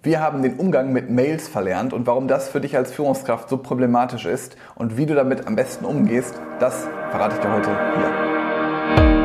Wir haben den Umgang mit Mails verlernt und warum das für dich als Führungskraft so problematisch ist und wie du damit am besten umgehst, das verrate ich dir heute hier.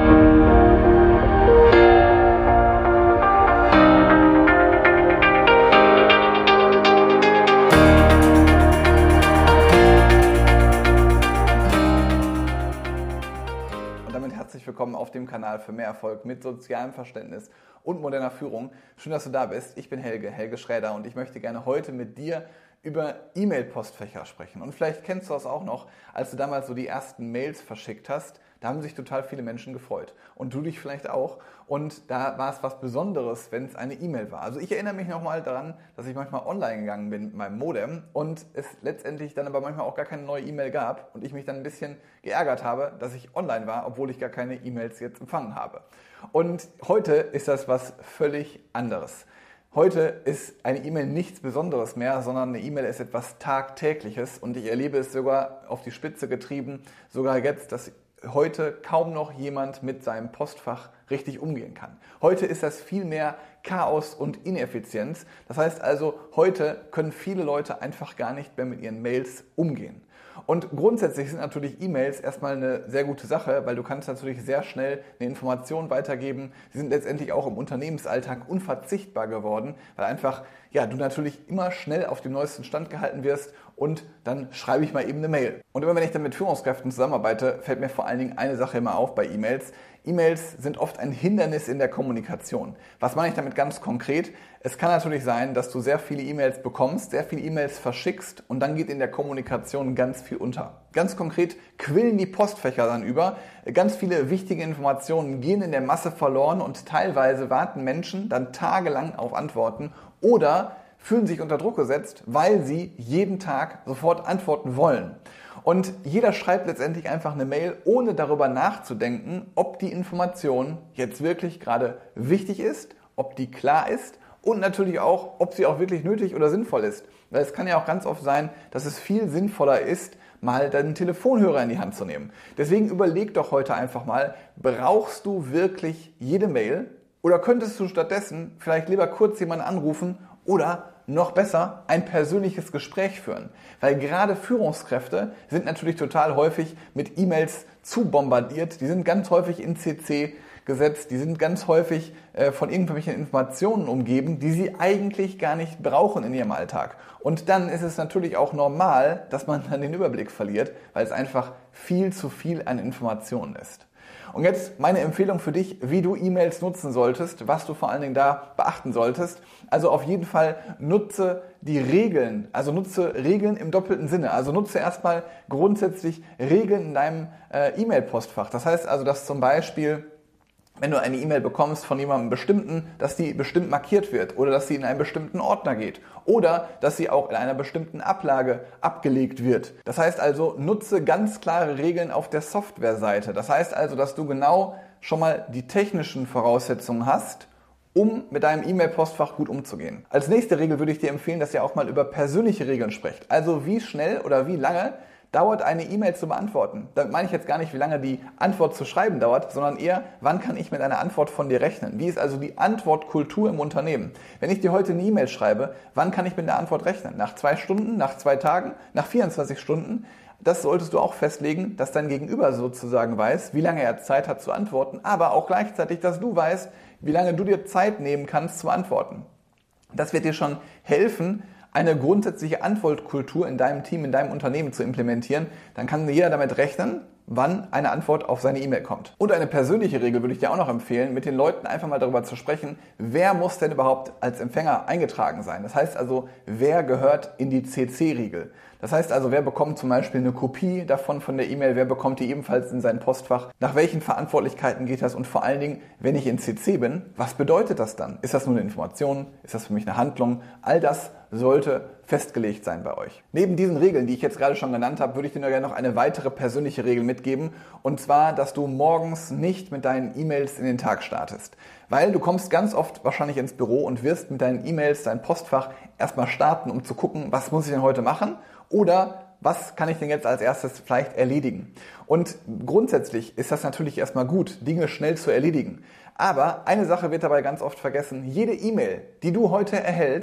Herzlich willkommen auf dem Kanal für mehr Erfolg mit sozialem Verständnis und moderner Führung. Schön, dass du da bist. Ich bin Helge Schräder und ich möchte gerne heute mit dir über E-Mail-Postfächer sprechen. Und vielleicht kennst du das auch noch, als du damals so die ersten Mails verschickt hast. Da haben sich total viele Menschen gefreut. Und du dich vielleicht auch. Und da war es was Besonderes, wenn es eine E-Mail war. Also ich erinnere mich nochmal daran, dass ich manchmal online gegangen bin mit meinem Modem und es letztendlich dann aber manchmal auch gar keine neue E-Mail gab und ich mich dann ein bisschen geärgert habe, dass ich online war, obwohl ich gar keine E-Mails jetzt empfangen habe. Und heute ist das was völlig anderes. Heute ist eine E-Mail nichts Besonderes mehr, sondern eine E-Mail ist etwas Tagtägliches und ich erlebe es sogar auf die Spitze getrieben, sogar jetzt, dass heute kaum noch jemand mit seinem Postfach richtig umgehen kann. Heute ist das viel mehr Chaos und Ineffizienz. Das heißt also, heute können viele Leute einfach gar nicht mehr mit ihren Mails umgehen. Und grundsätzlich sind natürlich E-Mails erstmal eine sehr gute Sache, weil du kannst natürlich sehr schnell eine Information weitergeben. Sie sind letztendlich auch im Unternehmensalltag unverzichtbar geworden, weil einfach du natürlich immer schnell auf dem neuesten Stand gehalten wirst und dann schreibe ich mal eben eine Mail. Und immer wenn ich dann mit Führungskräften zusammenarbeite, fällt mir vor allen Dingen eine Sache immer auf bei E-Mails. E-Mails sind oft ein Hindernis in der Kommunikation. Was meine ich damit ganz konkret? Es kann natürlich sein, dass du sehr viele E-Mails bekommst, sehr viele E-Mails verschickst und dann geht in der Kommunikation ganz viel unter. Ganz konkret quillen die Postfächer dann über. Ganz viele wichtige Informationen gehen in der Masse verloren und teilweise warten Menschen dann tagelang auf Antworten oder fühlen sich unter Druck gesetzt, weil sie jeden Tag sofort antworten wollen. Und jeder schreibt letztendlich einfach eine Mail, ohne darüber nachzudenken, ob die Information jetzt wirklich gerade wichtig ist, ob die klar ist und natürlich auch, ob sie auch wirklich nötig oder sinnvoll ist. Weil es kann ja auch ganz oft sein, dass es viel sinnvoller ist, mal deinen Telefonhörer in die Hand zu nehmen. Deswegen überleg doch heute einfach mal, brauchst du wirklich jede Mail oder könntest du stattdessen vielleicht lieber kurz jemanden anrufen oder noch besser ein persönliches Gespräch führen. Weil gerade Führungskräfte sind natürlich total häufig mit E-Mails zu bombardiert. Die sind ganz häufig in CC gesetzt. Die sind ganz häufig von irgendwelchen Informationen umgeben, die sie eigentlich gar nicht brauchen in ihrem Alltag. Und dann ist es natürlich auch normal, dass man dann den Überblick verliert, weil es einfach viel zu viel an Informationen ist. Und jetzt meine Empfehlung für dich, wie du E-Mails nutzen solltest, was du vor allen Dingen da beachten solltest. Also auf jeden Fall nutze die Regeln, also nutze Regeln im doppelten Sinne. Also nutze erstmal grundsätzlich Regeln in deinem E-Mail-Postfach. Das heißt also, dass zum Beispiel, wenn du eine E-Mail bekommst von jemandem bestimmten, dass die bestimmt markiert wird oder dass sie in einen bestimmten Ordner geht oder dass sie auch in einer bestimmten Ablage abgelegt wird. Das heißt also, nutze ganz klare Regeln auf der Softwareseite. Das heißt also, dass du genau schon mal die technischen Voraussetzungen hast, um mit deinem E-Mail-Postfach gut umzugehen. Als nächste Regel würde ich dir empfehlen, dass ihr auch mal über persönliche Regeln sprecht. Also wie schnell oder wie lange dauert eine E-Mail zu beantworten. Damit meine ich jetzt gar nicht, wie lange die Antwort zu schreiben dauert, sondern eher, wann kann ich mit einer Antwort von dir rechnen? Wie ist also die Antwortkultur im Unternehmen? Wenn ich dir heute eine E-Mail schreibe, wann kann ich mit einer Antwort rechnen? Nach 2 Stunden, nach 2 Tagen, nach 24 Stunden? Das solltest du auch festlegen, dass dein Gegenüber sozusagen weiß, wie lange er Zeit hat zu antworten, aber auch gleichzeitig, dass du weißt, wie lange du dir Zeit nehmen kannst zu antworten. Das wird dir schon helfen, eine grundsätzliche Antwortkultur in deinem Team, in deinem Unternehmen zu implementieren. Dann kann jeder damit rechnen, wann eine Antwort auf seine E-Mail kommt. Und eine persönliche Regel würde ich dir auch noch empfehlen, mit den Leuten einfach mal darüber zu sprechen, wer muss denn überhaupt als Empfänger eingetragen sein. Das heißt also, wer gehört in die CC-Riegel. Das heißt also, wer bekommt zum Beispiel eine Kopie davon von der E-Mail, wer bekommt die ebenfalls in sein Postfach, nach welchen Verantwortlichkeiten geht das und vor allen Dingen, wenn ich in CC bin, was bedeutet das dann? Ist das nur eine Information? Ist das für mich eine Handlung? All das sollte festgelegt sein bei euch. Neben diesen Regeln, die ich jetzt gerade schon genannt habe, würde ich dir gerne noch eine weitere persönliche Regel mitgeben. Und zwar, dass du morgens nicht mit deinen E-Mails in den Tag startest. Weil du kommst ganz oft wahrscheinlich ins Büro und wirst mit deinen E-Mails, dein Postfach erstmal starten, um zu gucken, was muss ich denn heute machen? Oder was kann ich denn jetzt als erstes vielleicht erledigen? Und grundsätzlich ist das natürlich erstmal gut, Dinge schnell zu erledigen. Aber eine Sache wird dabei ganz oft vergessen. Jede E-Mail, die du heute erhältst,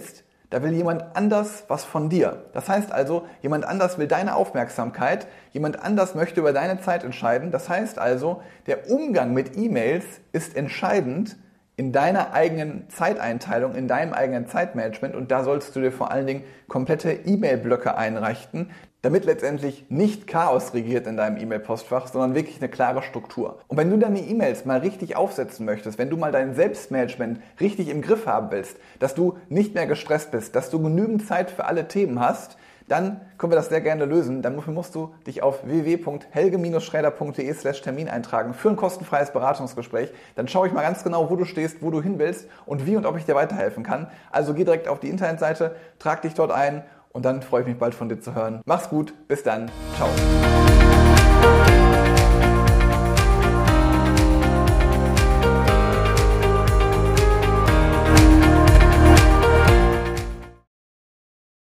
Da will jemand anders was von dir. Das heißt also, jemand anders will deine Aufmerksamkeit, jemand anders möchte über deine Zeit entscheiden. Das heißt also, der Umgang mit E-Mails ist entscheidend in deiner eigenen Zeiteinteilung, in deinem eigenen Zeitmanagement, und da sollst du dir vor allen Dingen komplette E-Mail-Blöcke einrichten, damit letztendlich nicht Chaos regiert in deinem E-Mail-Postfach, sondern wirklich eine klare Struktur. Und wenn du deine E-Mails mal richtig aufsetzen möchtest, wenn du mal dein Selbstmanagement richtig im Griff haben willst, dass du nicht mehr gestresst bist, dass du genügend Zeit für alle Themen hast, dann können wir das sehr gerne lösen. Dafür musst du dich auf www.helge-schräder.de/Termin eintragen für ein kostenfreies Beratungsgespräch. Dann schaue ich mal ganz genau, wo du stehst, wo du hin willst und wie und ob ich dir weiterhelfen kann. Also geh direkt auf die Internetseite, trag dich dort ein und dann freue ich mich bald von dir zu hören. Mach's gut, bis dann, ciao.